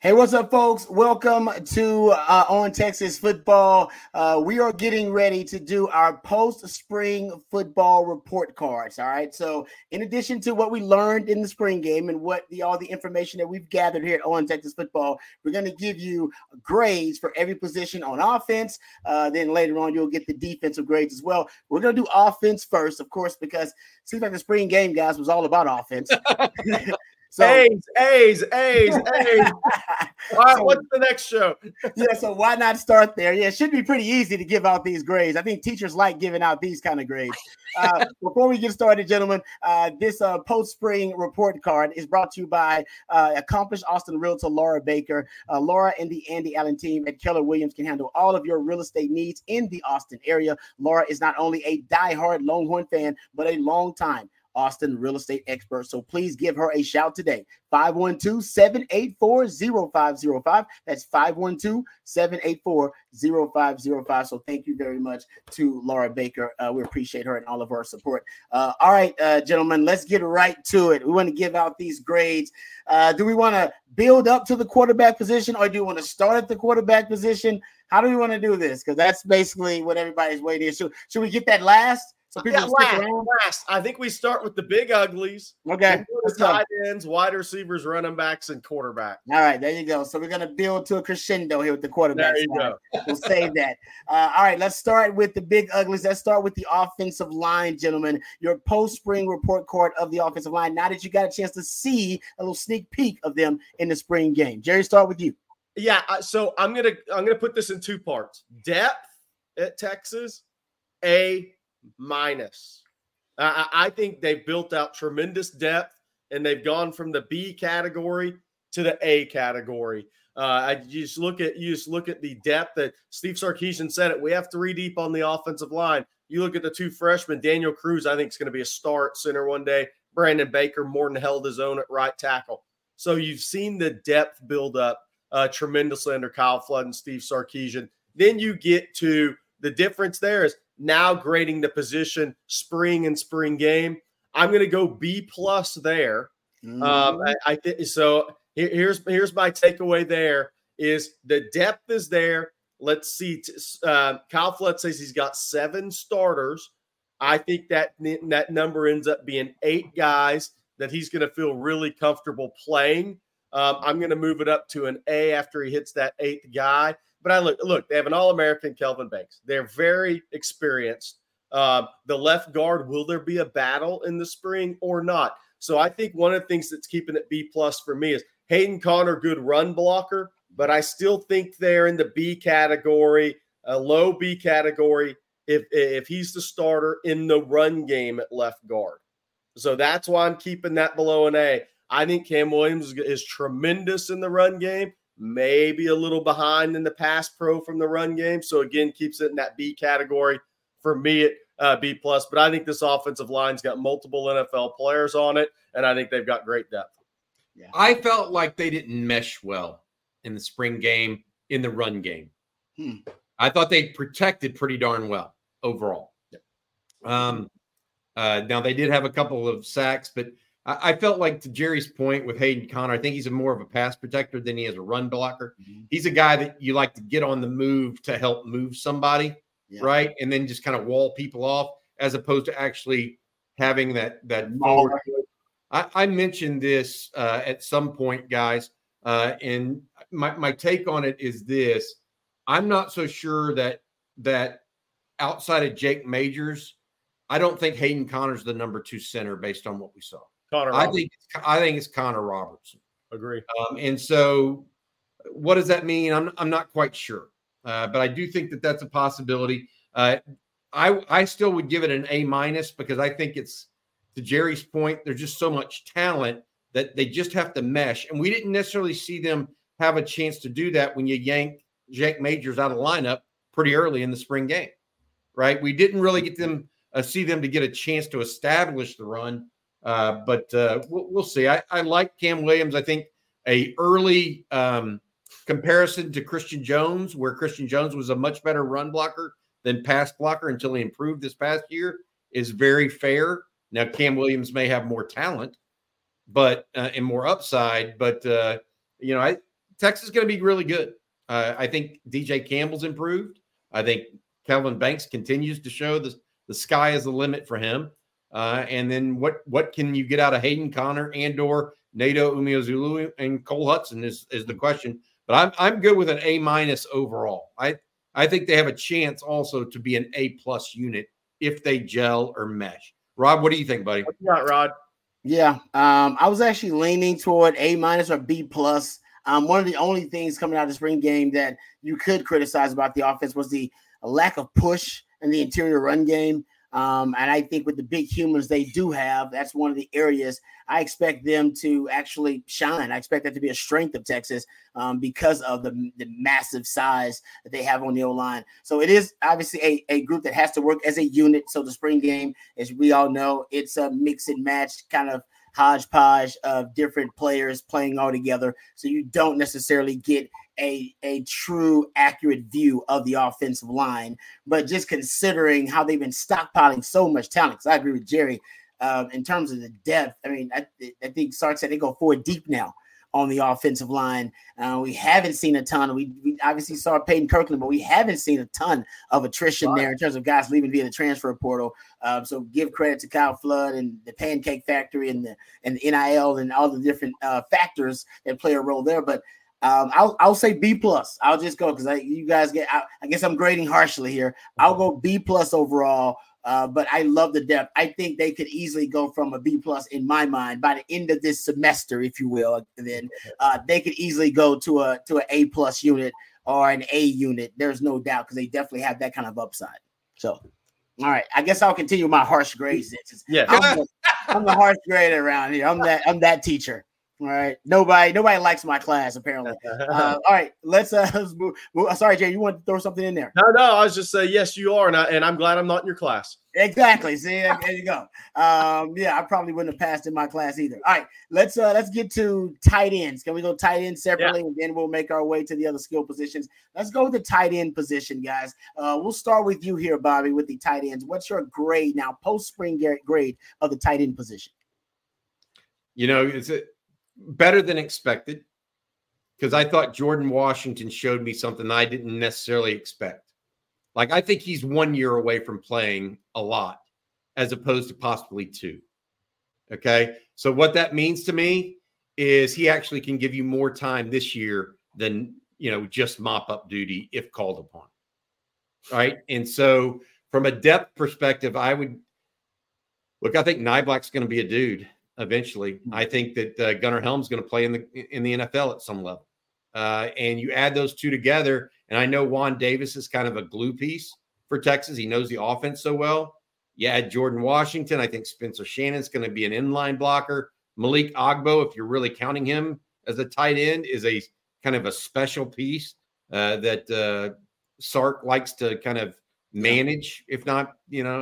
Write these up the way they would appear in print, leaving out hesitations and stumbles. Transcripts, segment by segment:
Hey, what's up, folks? Welcome to On Texas Football. We are getting ready to do our post-spring football report cards. All right. So, in addition to what we learned in the spring game and all the information that we've gathered here at On Texas Football, we're going to give you grades for every position on offense. Then later on, you'll get the defensive grades as well. We're going to do offense first, of course, because it seems like the spring game, guys, was all about offense. So, A's. All right, what's the next show? So why not start there? Yeah, it should be pretty easy to give out these grades. I think teachers like giving out these kind of grades. Before we get started, gentlemen, this post-spring report card is brought to you by accomplished Austin realtor Laura Baker. Laura and the Andy Allen team at Keller Williams can handle all of your real estate needs in the Austin area. Laura is not only a diehard Longhorn fan, but a long-time Austin real estate expert. So please give her a shout today. 512-784-0505. That's 512-784-0505. So thank you very much to Laura Baker. We appreciate her and all of her support. All right, gentlemen, let's get right to it. We want to give out these grades. Do we want to build up to the quarterback position, or do you want to start at the quarterback position? How do we want to do this? Because that's basically what everybody's waiting. Should we get that last? So last. I think we start with the big uglies. Okay. Tight ends, wide receivers, running backs, and quarterback. All right, there you go. So we're going to build to a crescendo here with the quarterback. There you go. We'll save that. All right, let's start with the big uglies. Let's start with the offensive line, gentlemen. Your post-spring report card of the offensive line. Now that you got a chance to see a little sneak peek of them in the spring game. Jerry, start with you. Yeah, so I'm gonna put this in two parts. Depth at Texas, A-. I think they've built out tremendous depth, and they've gone from the B category to the A category. You just look at the depth that Steve Sarkisian said it. We have 3 deep on the offensive line. You look at the 2 freshmen, Daniel Cruz, I think is going to be a star at center one day. Brandon Baker more than held his own at right tackle. So you've seen the depth build up tremendously under Kyle Flood and Steve Sarkisian. Then you get to the difference there is now grading the position spring and spring game. I'm going to go B+ there. I think so. Here's my takeaway. There is the depth is there. Let's see. Kyle Flood says he's got 7 starters. I think that number ends up being 8 guys that he's going to feel really comfortable playing. I'm going to move it up to an A after he hits that 8th guy. But I look, they have an All-American, Kelvin Banks. They're very experienced. The left guard, will there be a battle in the spring or not? So I think one of the things that's keeping it B+ for me is Hayden Conner, good run blocker, but I still think they're in the B category, a low B category, if he's the starter in the run game at left guard. So that's why I'm keeping that below an A. I think Cam Williams is tremendous in the run game. Maybe a little behind in the pass pro from the run game. So, again, keeps it in that B category. For me, at B+. But I think this offensive line's got multiple NFL players on it, and I think they've got great depth. Yeah. I felt like they didn't mesh well in the spring game, in the run game. I thought they protected pretty darn well overall. Now, they did have a couple of sacks, but I felt like, to Jerry's point with Hayden Conner, I think he's more of a pass protector than he is a run blocker. Mm-hmm. He's a guy that you like to get on the move to help move somebody, right? And then just kind of wall people off, as opposed to actually having that forward. I mentioned this at some point, guys, and my take on it is this. I'm not so sure that outside of Jake Majors, I don't think Hayden Conner's the number 2 center based on what we saw. I think it's Connor Robertson. Agree. And so, what does that mean? I'm not quite sure, but I do think that that's a possibility. I still would give it an A- because I think it's, to Jerry's point, there's just so much talent that they just have to mesh, and we didn't necessarily see them have a chance to do that when you yanked Jake Majors out of the lineup pretty early in the spring game, right? We didn't really get them see them to get a chance to establish the run. But we'll see. I like Cam Williams. I think a early comparison to Christian Jones, where Christian Jones was a much better run blocker than pass blocker until he improved this past year, is very fair. Now, Cam Williams may have more talent, but and more upside. But to Texas is going to be really good. I think DJ Campbell's improved. I think Kelvin Banks continues to show the sky is the limit for him. And then what can you get out of Hayden Connor and/or Nato Umeozulu and Cole Hudson is the question. But I'm good with an A- overall. I think they have a chance also to be an A+ unit if they gel or mesh. Rob, what do you think, buddy? What you got, Rod? Yeah, I was actually leaning toward A- or B+. One of the only things coming out of the spring game that you could criticize about the offense was the lack of push in the interior run game. And I think with the big humans they do have, that's one of the areas I expect them to actually shine. I expect that to be a strength of Texas because of the massive size that they have on the O-line. So it is obviously a group that has to work as a unit. So the spring game, as we all know, it's a mix and match kind of hodgepodge of different players playing all together. So you don't necessarily get a true accurate view of the offensive line, but just considering how they've been stockpiling so much talent, because I agree with Jerry in terms of the depth. I mean, I think Sark said they go 4 deep now on the offensive line. We haven't seen a ton. We obviously saw Peyton Kirkland, but we haven't seen a ton of attrition there in terms of guys leaving via the transfer portal. So give credit to Kyle Flood and the Pancake Factory and the NIL and all the different factors that play a role there. But I'll say B+. I'll just go because you guys I guess I'm grading harshly here. I'll go B+ overall. But I love the depth. I think they could easily go from a B+ in my mind by the end of this semester, if you will. And then they could easily go to an A+ unit or an A unit. There's no doubt because they definitely have that kind of upside. So, all right, I guess I'll continue my harsh grades. Yeah, I'm the harsh grader around here. I'm that teacher. All right. Nobody likes my class, apparently. All right. Let's move. Sorry, Jay, you want to throw something in there? No. I was just saying, yes, you are. And I'm glad I'm not in your class. Exactly. See, there you go. Yeah, I probably wouldn't have passed in my class either. All right. Let's get to tight ends. Can we go tight end separately? Yeah. And then we'll make our way to the other skill positions. Let's go with the tight end position, guys. We'll start with you here, Bobby, with the tight ends. What's your grade now, post-spring grade of the tight end position? It's better than expected because I thought Jordan Washington showed me something I didn't necessarily expect. Like, I think he's 1 year away from playing a lot as opposed to possibly 2. Okay. So what that means to me is he actually can give you more time this year than, just mop up duty if called upon. All right. And so from a depth perspective, I think Niblack's going to be a dude. Eventually, I think that Gunnar Helm's going to play in the NFL at some level, and you add those two together. And I know Juan Davis is kind of a glue piece for Texas. He knows the offense so well. You add Jordan Washington. I think Spencer Shannon's going to be an inline blocker. Malik Agbo, if you're really counting him as a tight end, is a kind of a special piece that Sark likes to kind of manage. If not,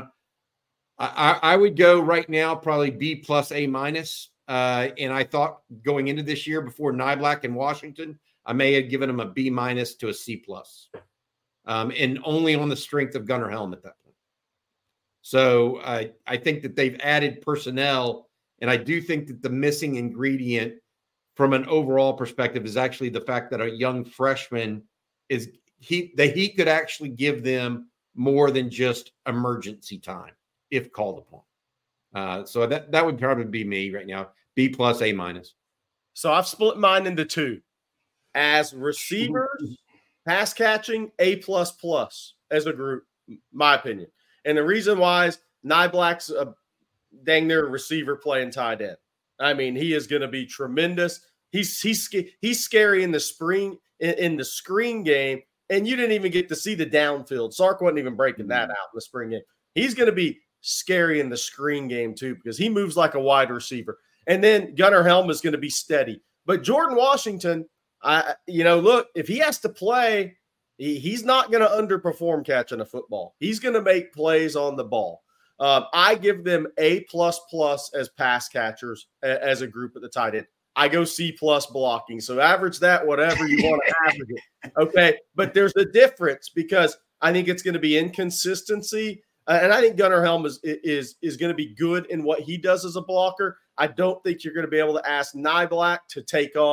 I would go right now probably B+ A-. And I thought going into this year before Niblack and Washington, I may have given him a B- to a C+. And only on the strength of Gunnar Helm at that point. So I think that they've added personnel, and I do think that the missing ingredient from an overall perspective is actually the fact that a young freshman he could actually give them more than just emergency time if called upon. So that would probably be me right now, B+ A-. So I've split mine into 2. As receivers, pass catching, A++ as a group, my opinion. And the reason why is Niblack's a dang near receiver playing tight end. I mean, he is going to be tremendous. He's scary in the screen game, and you didn't even get to see the downfield. Sark wasn't even breaking that out in the spring game. He's going to be scary in the screen game too because he moves like a wide receiver. And then Gunnar Helm is going to be steady. But Jordan Washington, look, if he has to play, he's not going to underperform catching a football. He's going to make plays on the ball. I give them A++ as pass catchers as a group at the tight end. I go C+ blocking. So average that, whatever you want to average it. Okay. But there's a difference because I think it's going to be inconsistency. And I think Gunnar Helm is going to be good in what he does as a blocker. I don't think you're going to be able to ask Niblack to take on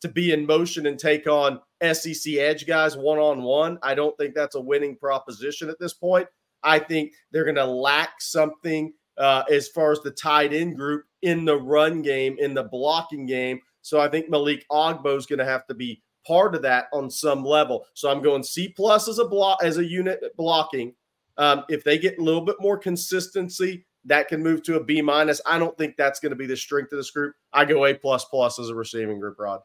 to be in motion and take on SEC edge guys one-on-one. I don't think that's a winning proposition at this point. I think they're going to lack something as far as the tight end group in the run game, in the blocking game. So I think Malik Ogbo is going to have to be part of that on some level. So I'm going C+ as a unit blocking. If they get a little bit more consistency, that can move to a B-. I don't think that's going to be the strength of this group. I go A++ as a receiving group, Rod.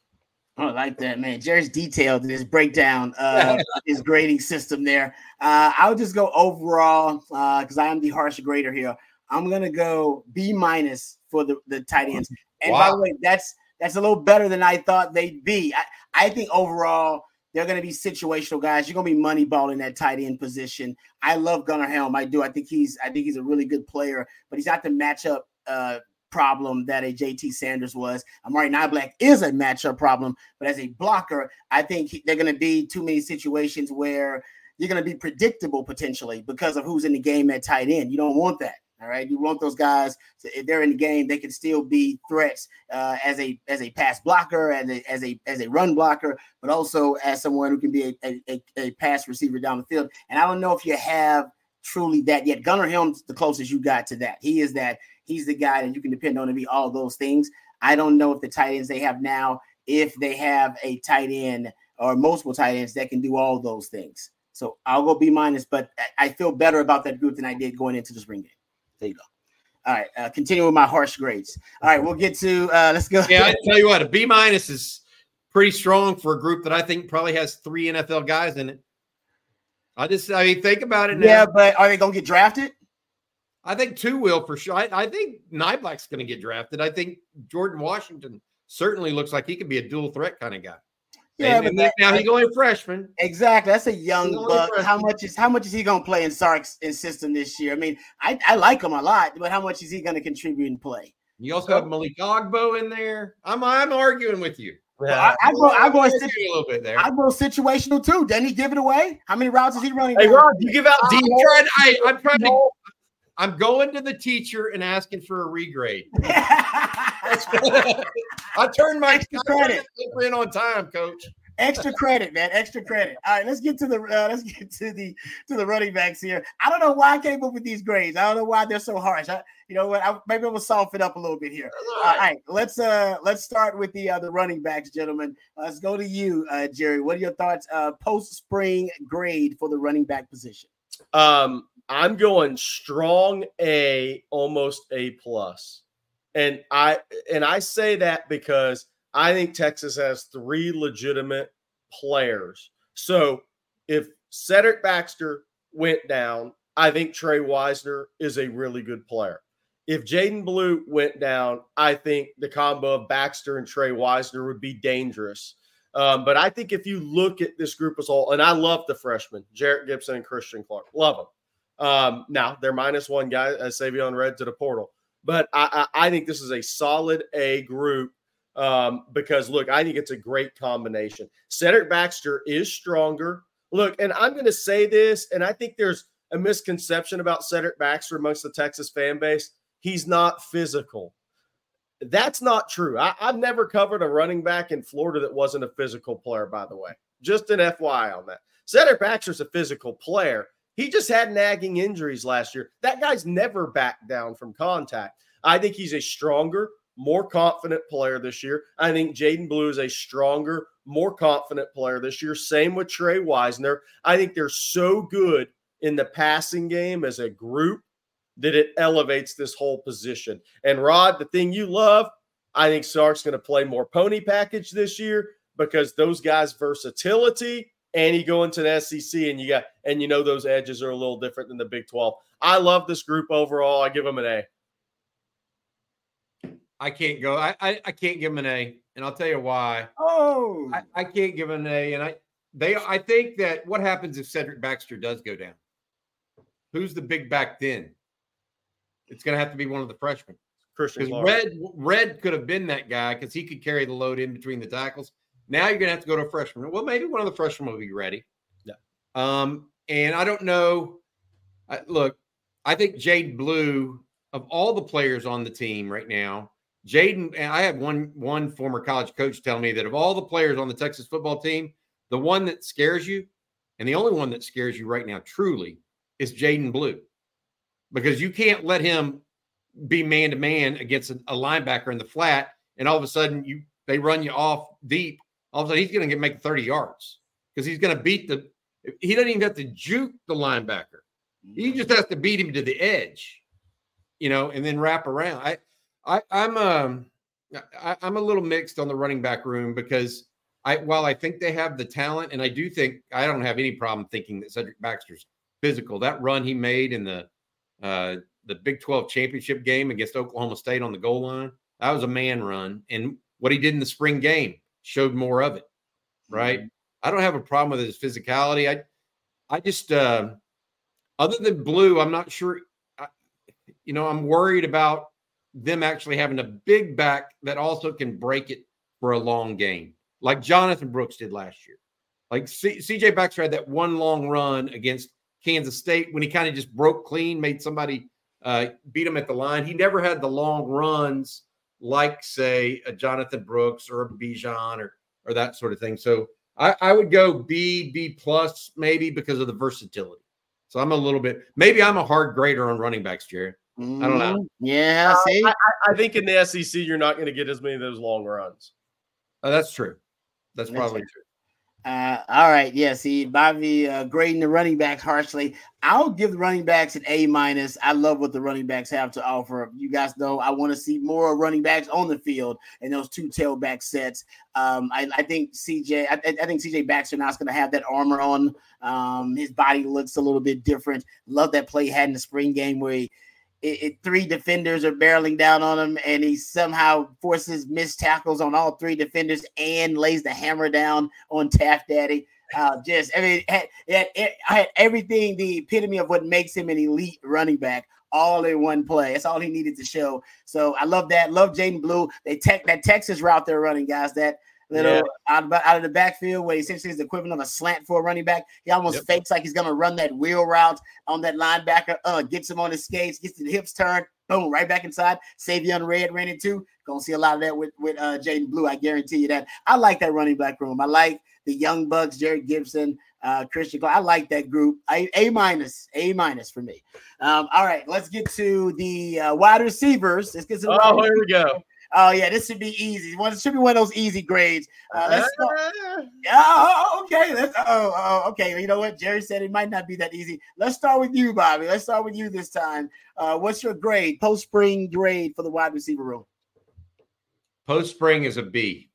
I like that, man. Jerry's detailed his breakdown of his grading system there. I'll just go overall because I am the harsh grader here. I'm going to go B- for the tight ends. And by the way, that's a little better than I thought they'd be. I think overall they're going to be situational guys. You're going to be money balling that tight end position. I love Gunnar Helm. I do. I think he's a really good player, but he's not the matchup problem that a JT Sanders was. Amari Niblack is a matchup problem, but as a blocker, I think they're going to be too many situations where you're going to be predictable potentially because of who's in the game at tight end. You don't want that. All right. You want those guys to, if they're in the game, they can still be threats as a pass blocker and as a run blocker, but also as someone who can be a pass receiver down the field. And I don't know if you have truly that yet. Gunnar Helm's the closest you got to that. He is that. He's the guy that you can depend on to be all those things. I don't know if the tight ends they have now, if they have a tight end or multiple tight ends that can do all those things. So I'll go B-, but I feel better about that group than I did going into the spring game. There you go. All right. Continue with my harsh grades. All right. We'll get to let's go. Yeah, I tell you what, a B- is pretty strong for a group that I think probably has 3 NFL guys in it. I mean, think about it now. Yeah, but are they going to get drafted? I think 2 will for sure. I think Niblack's going to get drafted. I think Jordan Washington certainly looks like he could be a dual threat kind of guy. Yeah, and now he's going freshman. Exactly. That's a young buck. How much is he going to play in Sark's system this year? I mean, I like him a lot, but how much is he going to contribute and play? You also have Malik Ogbo in there. I'm arguing with you. Yeah. I go a little bit there. I go situational too. Doesn't he give it away? How many routes is he running? Hey, Rod, you give out D. I'm going to the teacher and asking for a regrade. I turned my credit in on time, Coach. Extra credit, man. Extra credit. All right, let's get to the running backs here. I don't know why I came up with these grades. I don't know why they're so harsh. You know what? Maybe we'll soften it up a little bit here. All right, let's start with the running backs, gentlemen. Let's go to you, Jerry. What are your thoughts? Post spring grade for the running back position. I'm going strong A, almost A+. And I say that because I think Texas has 3 legitimate players. So if Cedric Baxter went down, I think Trey Wisner is a really good player. If Jaden Blue went down, I think the combo of Baxter and Trey Wisner would be dangerous. But I think if you look at this group as a whole, and I love the freshmen, Jarrett Gibson and Christian Clark, love them. Now they're -1 guy, Savion Red to the portal, but I think this is a solid A group because look, I think it's a great combination. Cedric Baxter is stronger. Look, and I'm going to say this, and I think there's a misconception about Cedric Baxter amongst the Texas fan base. He's not physical. That's not true. I've never covered a running back in Florida that wasn't a physical player, by the way. Just an FYI on that. Cedric Baxter's a physical player. He just had nagging injuries last year. That guy's never backed down from contact. I think he's a stronger, more confident player this year. I think Jaden Blue is a stronger, more confident player this year. Same with Trey Wisner. I think they're so good in the passing game as a group that it elevates this whole position. And Rod, the thing you love, I think Sark's going to play more pony package this year because those guys' versatility, and you go into the SEC and you know those edges are a little different than the Big 12. I love this group overall. I give them an A. I can't go. I can't give them an A, and I'll tell you why. Oh, I can't give them an A, and I think that what happens if Cedric Baxter does go down? Who's the big back then? It's going to have to be one of the freshmen. Christian Clark. Red could have been that guy because he could carry the load in between the tackles. Now you're going to have to go to a freshman. Well, maybe one of the freshmen will be ready. Yeah. And I don't know. Look, I think Jade Blue, of all the players on the team right now, Jaden, and I had one former college coach tell me that of all the players on the Texas football team, the one that scares you, and the only one that scares you right now, truly, is Jaden Blue, because you can't let him be man to man against a linebacker in the flat, and all of a sudden they run you off deep. All of a sudden he's going to make 30 yards because he's going to beat he doesn't even have to juke the linebacker. He just has to beat him to the edge, and then wrap around. I'm a little mixed on the running back room because while I think they have the talent, and I do think I don't have any problem thinking that Cedric Baxter's physical. That run he made in the Big 12 championship game against Oklahoma State on the goal line, that was a man run. And what he did in the spring game showed more of it, right? Mm-hmm. I don't have a problem with his physicality. I just, other than Blue, I'm not sure, I'm worried about them actually having a big back that also can break it for a long game, like Jonathan Brooks did last year. Like CJ Baxter had that one long run against Kansas State when he kind of just broke clean, made somebody beat him at the line. He never had the long runs like, say, a Jonathan Brooks or a Bijan or that sort of thing. So I would go B plus maybe because of the versatility. So I'm maybe I'm a hard grader on running backs, Jerry. I don't know. Yeah, see? I think in the SEC, you're not going to get as many of those long runs. That's true. That's probably true. All right. Yeah. See, Bobby grading the running backs harshly. I'll give the running backs an A-. I love what the running backs have to offer. You guys know I want to see more running backs on the field in those two tailback sets. I think CJ Baxter now is going to have that armor on. His body looks a little bit different. Love that play he had in the spring game where three defenders are barreling down on him, and he somehow forces missed tackles on all three defenders and lays the hammer down on Taft Daddy. I had everything, the epitome of what makes him an elite running back, all in one play. That's all he needed to show. So I love that. Love Jaden Blue. That Texas route they're running, guys. That little out of the backfield where essentially is the equivalent of a slant for a running back. He almost fakes like he's going to run that wheel route on that linebacker, gets him on his skates, gets the hips turned, boom, right back inside. Savion Red ran into. Going to see a lot of that with Jaden Blue. I guarantee you that. I like that running back room. I like the Young Bucks, Jared Gibson, Christian Clark. I like that group. A- for me. All right, let's get to the wide receivers. Let's get to the here we go. Oh, yeah, this should be easy. It should be one of those easy grades. Let's start. Okay. Okay. You know what? Jerry said it might not be that easy. Let's start with you, Bobby. Let's start with you this time. What's your grade, post-spring grade for the wide receiver room? Post-spring is a B.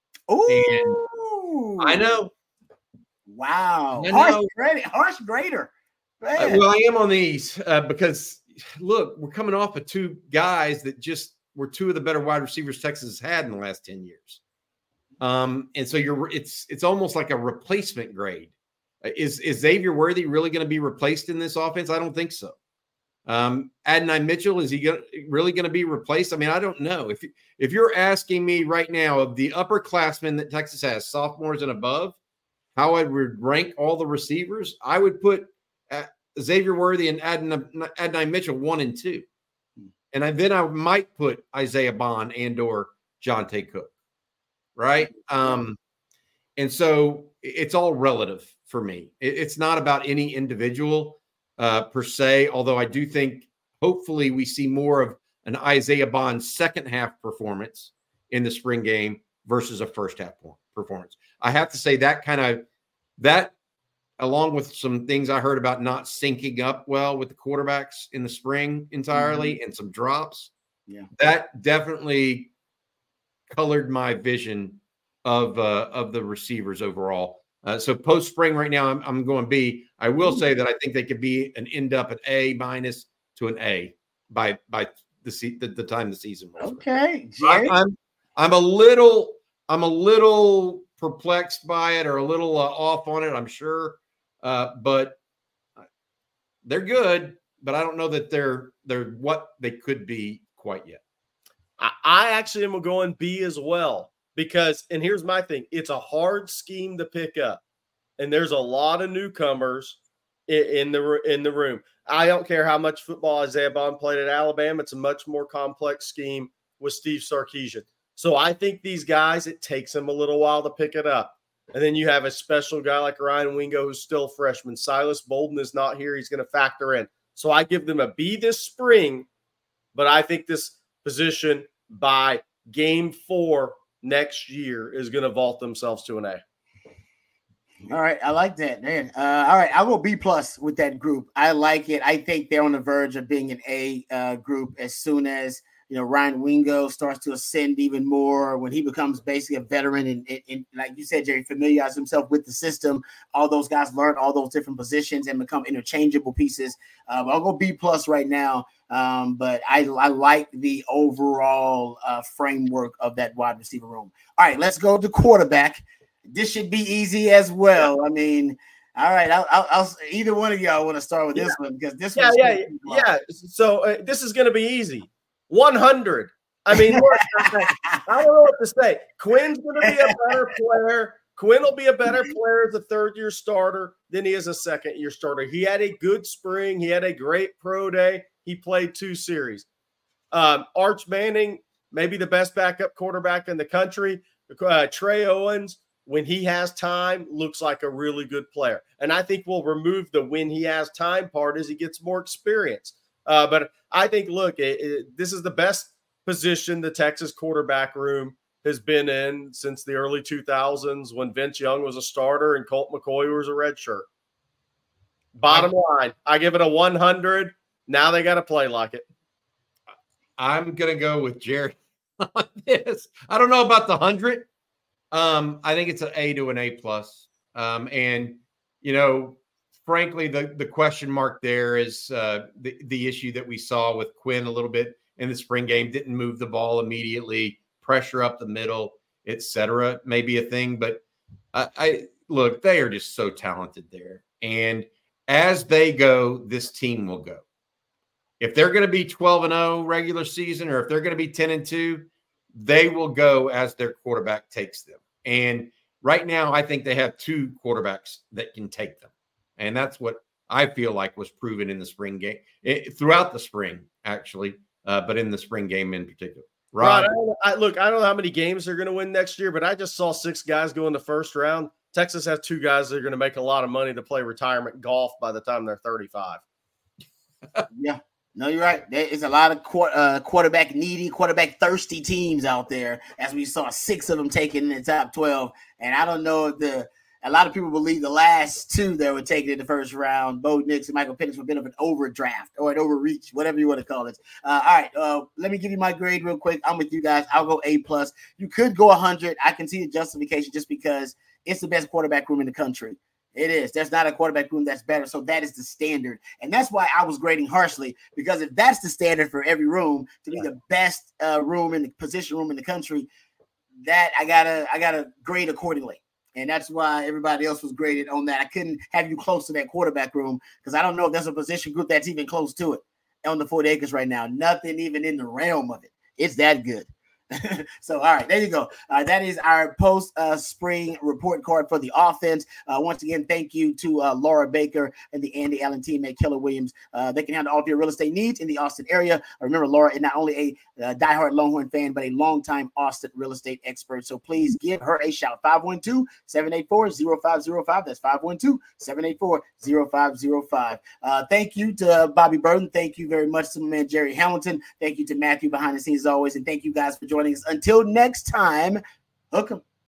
Ooh. I know. Wow. Harsh grader. Well, I am on these because, look, we're coming off of two guys that just were two of the better wide receivers Texas has had in the last 10 years. And so it's almost like a replacement grade. Is Xavier Worthy really going to be replaced in this offense? I don't think so. Adonai Mitchell, is he really going to be replaced? I mean, I don't know. If you're asking me right now of the upperclassmen that Texas has, sophomores and above, how I would rank all the receivers, I would put Xavier Worthy and Adonai Mitchell 1 and 2. And then I might put Isaiah Bond and or Jonte Cook, right? And so it's all relative for me. It's not about any individual per se, although I do think hopefully we see more of an Isaiah Bond second half performance in the spring game versus a first half performance. I have to say that along with some things I heard about not syncing up well with the quarterbacks in the spring entirely and some drops. Yeah, that definitely colored my vision of the receivers overall. So post spring right now, I'm going B. I will say that I think they could end up at A- to an A by the time the season rolls. Okay, I'm a little perplexed by it or a little off on it, I'm sure. But they're good, but I don't know that they're what they could be quite yet. I actually am going B as well because, and here's my thing, it's a hard scheme to pick up, and there's a lot of newcomers in the room. I don't care how much football Isaiah Bond played at Alabama; it's a much more complex scheme with Steve Sarkisian. So I think these guys, it takes them a little while to pick it up. And then you have a special guy like Ryan Wingo, who's still a freshman. Silas Bolden is not here. He's going to factor in. So I give them a B this spring, but I think this position by game 4 next year is going to vault themselves to an A. All right. I like that, man. All right. I will B+ with that group. I like it. I think they're on the verge of being an A group as soon as, Ryan Wingo starts to ascend even more, when he becomes basically a veteran and like you said, Jerry, familiarizes himself with the system. All those guys learn all those different positions and become interchangeable pieces. I'll go B+ right now. But I like the overall framework of that wide receiver room. All right, let's go to quarterback. This should be easy as well. I mean, all right, I'll either one of y'all want to start with this one, because this one. Yeah. So this is going to be easy. 100. I mean, look, I don't know what to say. Quinn's going to be a better player. Quinn will be a better player as a third-year starter than he is a second-year starter. He had a good spring. He had a great pro day. He played 2 series. Arch Manning, maybe the best backup quarterback in the country. Trey Owens, when he has time, looks like a really good player. And I think we'll remove the when he has time part as he gets more experience. But I think, look, this is the best position the Texas quarterback room has been in since the early 2000s, when Vince Young was a starter and Colt McCoy was a redshirt. Bottom line, I give it a 100. Now they got to play like it. I'm going to go with Jerry on this. I don't know about the 100. I think it's an A to an A+. And, frankly, the question mark there is the issue that we saw with Quinn a little bit in the spring game. Didn't move the ball immediately, pressure up the middle, etc. May be a thing, but I look, they are just so talented there. And as they go, this team will go. If they're going to be 12-0 regular season, or if they're going to be 10-2, they will go as their quarterback takes them. And right now, I think they have 2 quarterbacks that can take them. And that's what I feel like was proven in the spring game, throughout the spring, actually, but in the spring game in particular. Rod, I don't know how many games they're going to win next year, but I just saw 6 guys go in the first round. Texas has 2 guys that are going to make a lot of money to play retirement golf by the time they're 35. Yeah. No, you're right. There is a lot of quarterback needy, quarterback thirsty teams out there, as we saw 6 of them taken in the top 12. And I don't know if a lot of people believe the last 2 that were taken in the first round, Bo Nix and Michael Penix, were a bit of an overdraft or an overreach, whatever you want to call it. All right, let me give you my grade real quick. I'm with you guys. I'll go A+. You could go 100. I can see the justification just because it's the best quarterback room in the country. It is. There's not a quarterback room that's better. So that is the standard. And that's why I was grading harshly, because if that's the standard for every room to be the best room in the position room in the country, that I gotta grade accordingly. And that's why everybody else was graded on that. I couldn't have you close to that quarterback room, because I don't know if there's a position group that's even close to it on the 40 acres right now. Nothing even in the realm of it. It's that good. So, all right, there you go. That is our post-spring report card for the offense. Once again, thank you to Laura Baker and the Andy Allen team at Keller Williams. They can handle all of your real estate needs in the Austin area. Remember, Laura is not only a diehard Longhorn fan, but a longtime Austin real estate expert. So please give her a shout. 512-784-0505. That's 512-784-0505. Thank you to Bobby Burton. Thank you very much to my man Jerry Hamilton. Thank you to Matthew behind the scenes as always. And thank you guys for joining us. Until next time, hook 'em.